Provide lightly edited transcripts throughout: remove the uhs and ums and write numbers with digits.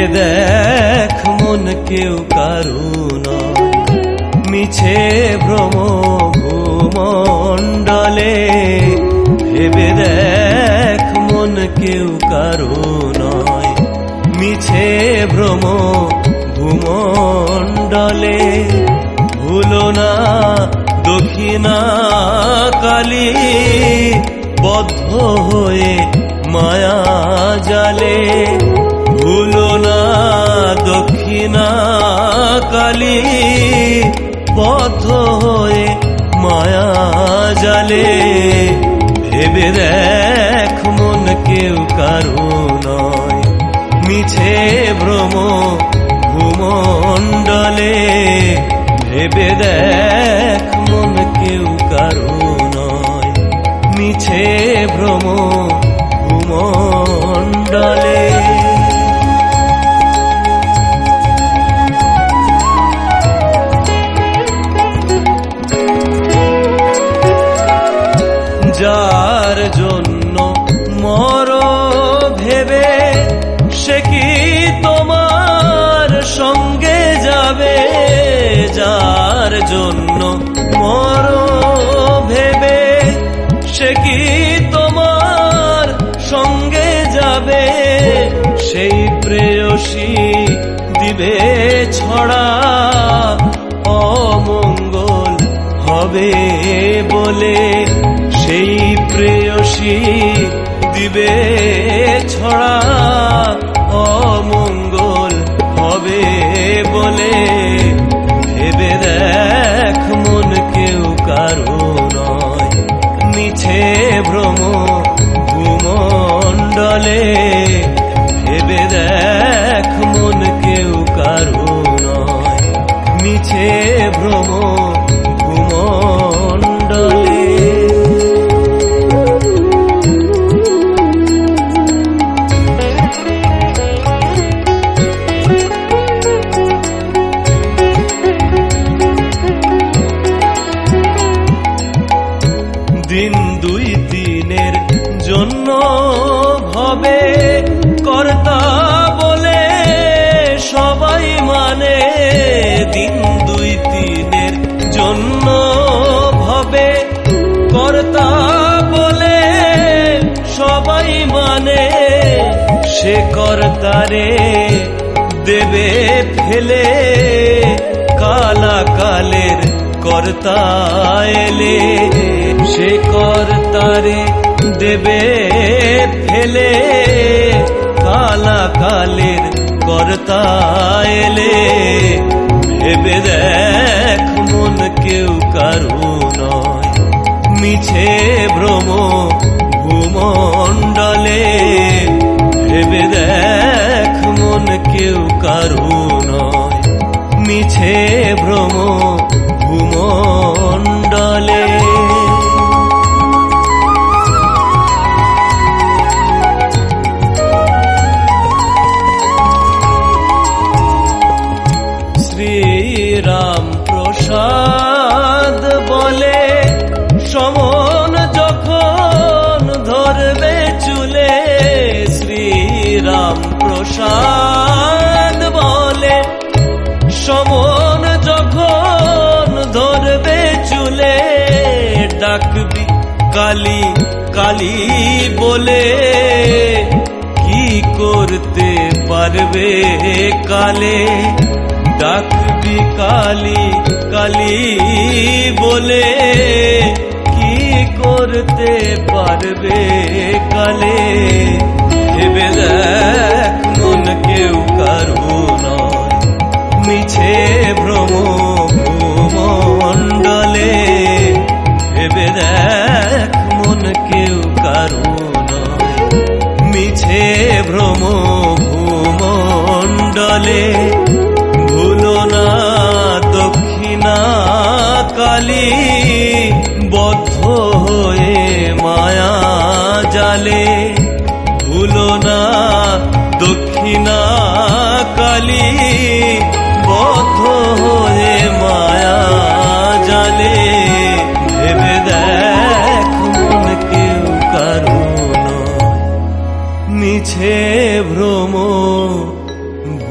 দেখ মন কেউ কারু নয়, মিছে ভ্রম ভূমণ্ডলে। ভেবে দেখ মন কেউ কারু নয়, মিছে ভ্রম ভূমণ্ডলে। ভুলো না দক্ষিণা কালী, বদ্ধ হয়ে মায়া জালে। ভুলো না দক্ষিণা কালী, বদ্ধ হয়ে মায়া জালে। ভেবে দেখ মন কেউ কারু নয়, মিছে ভ্রম ভূমণ্ডলে। ভেবে দেখ মন কেউ কারু নয়, মিছে ভ্রম ভূমণ্ডলে। যার জন্য মর ভেবে, সে কি তোমার সঙ্গে যাবে? যার জন্য মর ভেবে, সে কি তোমার সঙ্গে যাবে? সেই প্রেয়সী দিবে ছড়া, অমঙ্গল হবে বলে। সেই প্রেয়সী দিবে ছড়া, অমঙ্গল হবে বলে। ভেবে দেখ মন কেউ কারু নয়, মিছে ভ্রম ভূমণ্ডলে। ভেবে দেখ মন কেউ কারু নয়, মিছে ভ্রম ভূমণ্ডলে। দিন দুই দিনের জন্য ভবে কর্তা বলে সবাই মানে। দিন দুই দিনের জন্য ভবে কর্তা বলে সবাই মানে। সে কর্তারে দেবে ফেলে, কালা কালের কর্তা এলে। সে কর্তারে দেবে ফেলে, কালা কালের কর্তা এলে। ভেবে দেখ মন কেউ কারু নয়, মিছে ভ্রম ভূমণ্ডলে। ভেবে দেখ মন কেউ কারু নয়, মিছে ভ্রম ভূমণ্ডলে। শ্রীরাম প্রসাদ বলে সমন যখন ধরবে চুলে। শ্রীরাম প্রসাদ বলে সমন যখন ধরবে চুলে। ডাকবি কালী কালী বলে, কি করতে পারবে কালে? ডাকবি কালী কালী বলে, কি করতে পারবে কালে? ভেবে দেখ মন কেউ কারু নয়, মিছে ভ্রম ভূমণ্ডলে। ভেবে দেখ মন কেউ কারু নয়, মিছে ভ্রম ভূমণ্ডলে। ভুলো না দক্ষিণা কালী, বদ্ধ হয়ে মায়া জালে। ভুলো না দক্ষিণা কালী, বদ্ধ হয়ে মায়া জালে। ভেবে দেখ মন কেউ কারু নয়, মিছে ভ্রম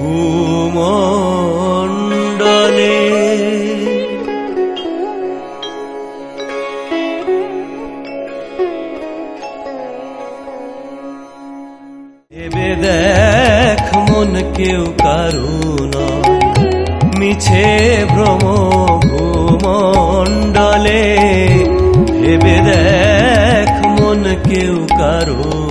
কেউ কারু নয়। মিছে ভ্রম ভূমণ্ডলে ভেবে দেখ মন কেউ কারু